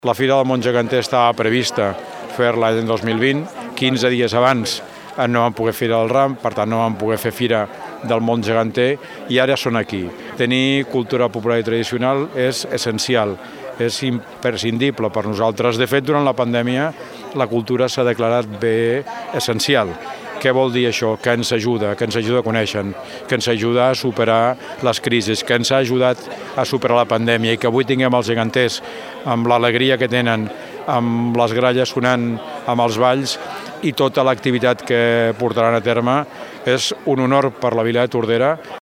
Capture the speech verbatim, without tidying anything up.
La Fira del Món Geganter estava prevista fer-la l'any dos mil vint, quinze dies abans no vam poder fer el ram, per tant no vam poder fer Fira del Món Geganter i ara són aquí. Tenir cultura popular i tradicional és essencial, és imprescindible per nosaltres. De fet, durant la pandèmia la cultura s'ha declarat bé essencial. Què vol dir això? Que ens ajuda, que ens ajuda a conèixer, que ens ajuda a superar les crisis, que ens ha ajudat a superar la pandèmia i que avui tinguem els geganters amb l'alegria que tenen, amb les gralles sonant, amb els balls i tota l'activitat que portaran a terme és un honor per la vila de Tordera.